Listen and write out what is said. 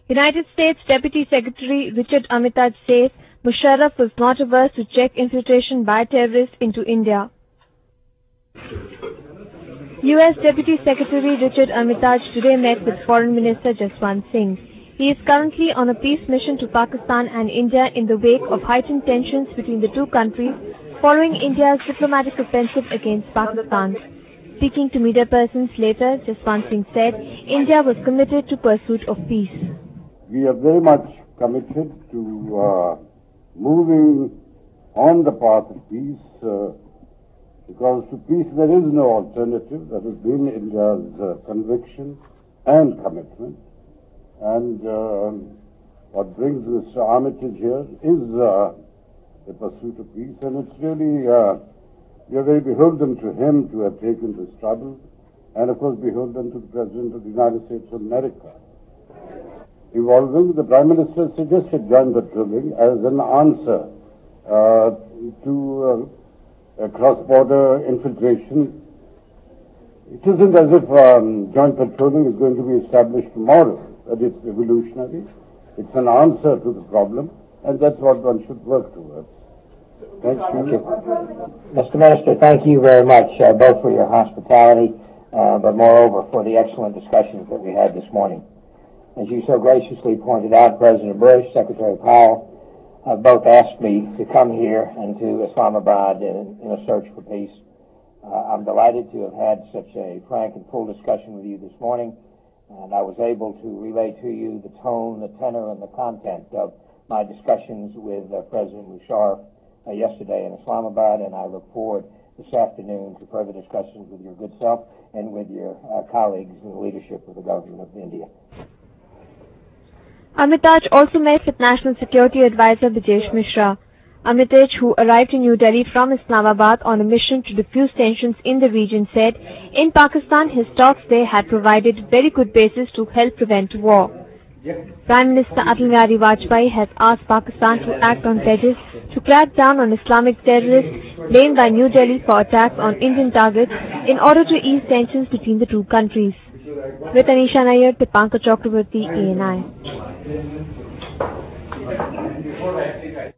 United States Deputy Secretary Richard Armitage says Musharraf was not averse to check infiltration by terrorists into India. U.S. Deputy Secretary Richard Armitage today met with Foreign Minister Jaswant Singh. He is currently on a peace mission to Pakistan and India in the wake of heightened tensions between the two countries following India's diplomatic offensive against Pakistan. Speaking to media persons later, Jaswant Singh said India was committed to pursuit of peace. We are very much committed to moving on the path of peace because to peace there is no alternative. That has been India's conviction and commitment. And what brings Mr. Armitage here is the pursuit of peace, and it's really, we are very beholden to him to have taken this trouble, and of course beholden to the President of the United States of America. Involving, the Prime Minister suggested joint patrolling as an answer to cross-border infiltration. It isn't as if joint patrolling is going to be established tomorrow, that it's revolutionary. It's an answer to the problem, and that's what one should work towards. Thank you. Mr. Minister, thank you very much, both for your hospitality, but moreover for the excellent discussions that we had this morning. As you so graciously pointed out, President Bush, Secretary Powell, both asked me to come here and to Islamabad in a search for peace. I'm delighted to have had such a frank and full discussion with you this morning, and I was able to relay to you the tone, the tenor, and the content of my discussions with President Musharraf yesterday in Islamabad, and I look forward this afternoon to further discussions with your good self and with your colleagues in the leadership of the government of India. Armitage also met with National Security Advisor Brijesh Mishra. Armitage, who arrived in New Delhi from Islamabad on a mission to diffuse tensions in the region, said in Pakistan his talks there had provided very good basis to help prevent war. Prime Minister Atal Bihari Vajpayee has asked Pakistan to act on pledges to crack down on Islamic terrorists blamed by New Delhi for attacks on Indian targets in order to ease tensions between the two countries. With Anisha Nair, Dipankar Chakraborty, ANI.